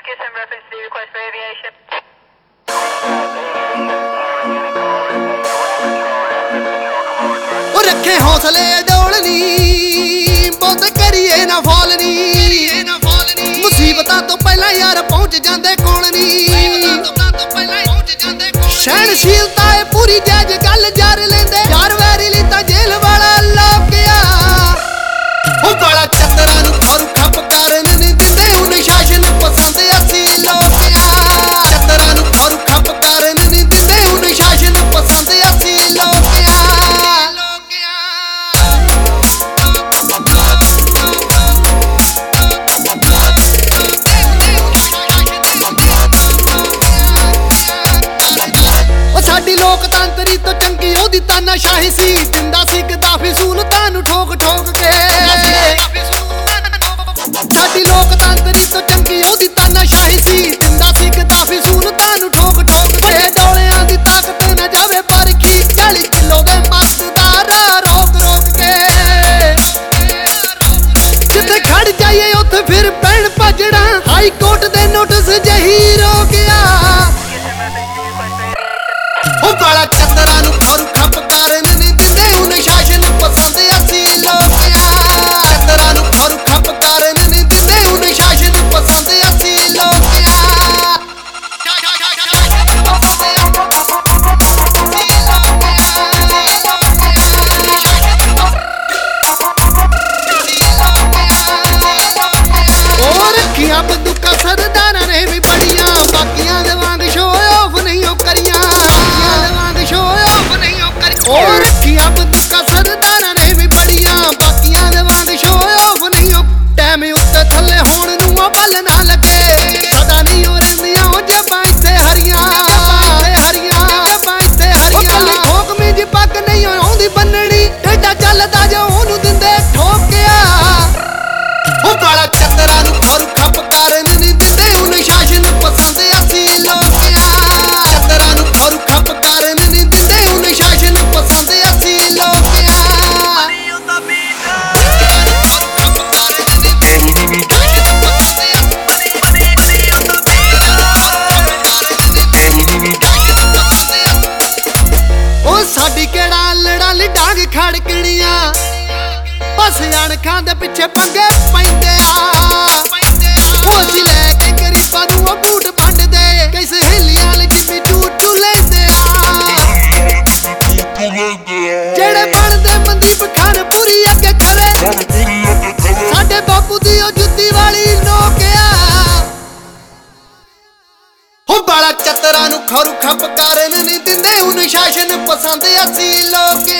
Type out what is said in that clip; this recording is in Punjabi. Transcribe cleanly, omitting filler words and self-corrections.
Give some reference to the request for aviation. ਉਹ ਰੱਖੇ ਹੌਸਲੇ ਡੋਲਨੀ ਬਹੁਤ ਕਰੀਏ ਨਾ ਫੋਲ ਨੀ ਮੁਸੀਬਤਾਂ ਤੋਂ ਪਹਿਲਾਂ ਯਾਰ ਪਹੁੰਚ ਜਾਂਦੇ ਕੋਲ ਨੀ ਸਹਿਣਸ਼ੀਲਤਾ ਏ ਪੂਰੀ ਜਾਜ ਗੱਲ ਜਰ ਲੈਂਦੇ ਯਾਰ ਵੈਰੀ ਲਈ ਤਾਂ ਜੇਲ੍ਹ ਵਾਲਾ ਲੋਕਿਆ ਉਹ ਬਾਲਾ ਚੰਦਰਾਂ ਨੂੰ ਖਰੂ ਖੱਪ ਕਰਨ ਨਹੀਂ ਦਿੰਦੇ ਹੁਣ ਸ਼ਾਸਨ ਪਸੰਦ ਅਸੀਂ ਲੋਕਿਆ ਚੰਦਰਾਂ ਨੂੰ ਖਰੂ ਖੱਪ ਕਰਨ ਨਹੀਂ ਦਿੰਦੇ ਹੁਣ ਸ਼ਾਸਨ ਪਸੰਦ ਅਸੀਂ ਲੋਕਿਆ ਸਾਡੀ ਲੋਕਤੰਤਰੀ ਤੋਂ ਚੰਗੀ ਉਹਦੀ ਤਾਨਾਸ਼ਾਹੀ ਸੀ ਦਿੰਦਾ ਸੀ ਗਦਾਫੀ ਸਹੂਲਤਾਂ ਨੂੰ ਠੋਕ ਠੋਕ ਕੇ ਸਾਡੀ ਲੋਕਤੰਤਰੀ ਤੋਂ ਚੰਗੀ ਉਹਦੀ ਤਾਨਾਸ਼ਾਹੀ ਸੀ ਦਿੰਦਾ ਸੀ ਗਦਾਫੀ ਸਹੂਲਤਾਂ ਨੂੰ ਠੋਕ ਠੋਕ ਕੇ ਡੋਲਿਆਂ ਦੀ ਤਾਕਤ ਨਾ ਜਾਵੇ ਪਰਖੀ 40 ਕਿਲੋ ਦੇ ਮਸਦਾਰ ਰੋਕ ਰੋਕ ਕੇ ਜਿੱਥੇ ਖੜ ਜਾਈਏ ਉੱਥੇ ਫਿਰ ਪੈਣ ਭਜੜਾ ਹਾਈ ਕੋਰਟ ਦੇ ਨੋਟਿਸ ਜਹੀ ਰੋਕਿਆ ਉਹ ਬਾਲਾ ਚੰਦਰਾਂ ਨੂੰ ਖਰੂ ਖੱਪ ਕਰਨ ਨਹੀਂ ਦਿੰਦੇ ਹੁਣ ਸ਼ਾਸਨ ਪਸੰਦ ਅਸੀਂ ਲੋਕਿਆ ਚੰਦਰਾਂ ਨੂੰ ਖਰੂ ਖੱਪ ਕਰਨ ਨਹੀਂ ਦਿੰਦੇ ਹੁਣ ਸ਼ਾਸਨ ਪਸੰਦ ਅਸੀਂ ਲੋਕਿਆ ਉਹ ਰੱਖੀਆਂ ਬੰਦੂਕਾਂ ਸਰਦਾਰਾਂ ਨੇ ਵੀ ਬੜੀਆਂ ਬਾਕੀਆਂ ਦੇ ਵਾਂਗ ਸ਼ੋਅ ਆਫ ਨਹੀਂ ਉਹ ਕਰੀਆਂ ਉਹ ਰੱਖੀਆਂ ਬੰਦੂਕਾਂ ਸਰਦਾਰਾਂ ਨੇ ਵੀ ਬੜੀਆਂ ਬਾਕੀਆਂ ਦੇ ਵਾਂਗ ਸ਼ੋਅ ਆਫ ਨਹੀਂ ਉਹ ਟਾਈਮ ਉੱਤੇ ਥੱਲੇ ਹੋਣ ਨੂੰ ਆ ਬਲ ਨਾ ਲੱਗੇ ਸਦਾ ਨਹੀਂ ਉਹ ਰਹਿੰਦੀਆਂ ਉਹ ਜੱਬਾਂ ਇੱਥੇ ਹਰੀਆਂ ਉਹ ਕੱਲੀ ਠੋਕਵੀਂ ਜੀ ਪੱਗ ਨਹੀਂ ਆਉਂਦੀ ਬੰਨਣੀ ਟੇਢਾ ਚੱਲਦਾ ਜੋ ਉਹਨੂੰ ਦਿੰਦੇ ਠੋਕਿਆ ਉਹ ਬਾਲਾ ਚੰਦਰਾਂ ਨੂੰ ਖਰੂ ਖੱਪ ਕਰਨ ਨਹੀਂ ਦਿੰਦੇ ਹੁਣ ਸ਼ਾਸਨ ਪਸੰਦ ਅਸੀਂ ਲੋਕਿਆ ਚੰਦਰਾਂ ਨੂੰ ਖਰੂ ਖੱਪ ਕਰਨ ਨਹੀਂ ਦਿੰਦੇ ਹੁਣ ਸ਼ਾਸਨ ਪਸੰਦ ਅਸੀਂ ਲੋਕਿਆ ਉਹ ਸਾਡੀ ਕਿਹੜਾ ਲੜਾ ਡਾਂਗ ਖੜਕਣੀਆਂ ਬਸ ਅਣਖਾਂ ਦੇ ਪਿੱਛੇ ਪੰਗੇ ਪੈਂਦੇ ਆ ਉਹ ਅਸੀਂ ਲੈ ਕੇ ਗਰੀਬਾਂ ਨੂੰ ਉਹ ਬੂਟ ਵੰਡਦੇ ਕਈ ਸਹੇਲੀਆਂ ਲਈ ਜਿੰਮੀ ਟੂਟੂ ਲੈਂਦੇ ਆ ਜਿਹੜੇ ਬਣਦੇ ਮਨਦੀਪ ਖਾਨ ਪੂਰੀ ਅੱਗੇ ਖੜੇ ਸਾਡੇ ਬਾਪੂ ਦੀ ਉਹ ਜੁੱਤੀ ਵਾਲੀ ਨੋਕਿਆ ਉਹ ਬਾਲਾ ਚਤਰਾਂ ਨੂੰ ਖਰੂ ਖੱਪ ਕਰਨ ਨਹੀਂ ਦਿੰਦੇ ਹੁਣ ਸ਼ਾਸਨ ਪਸੰਦ ਅਸੀਂ ਲੋਕ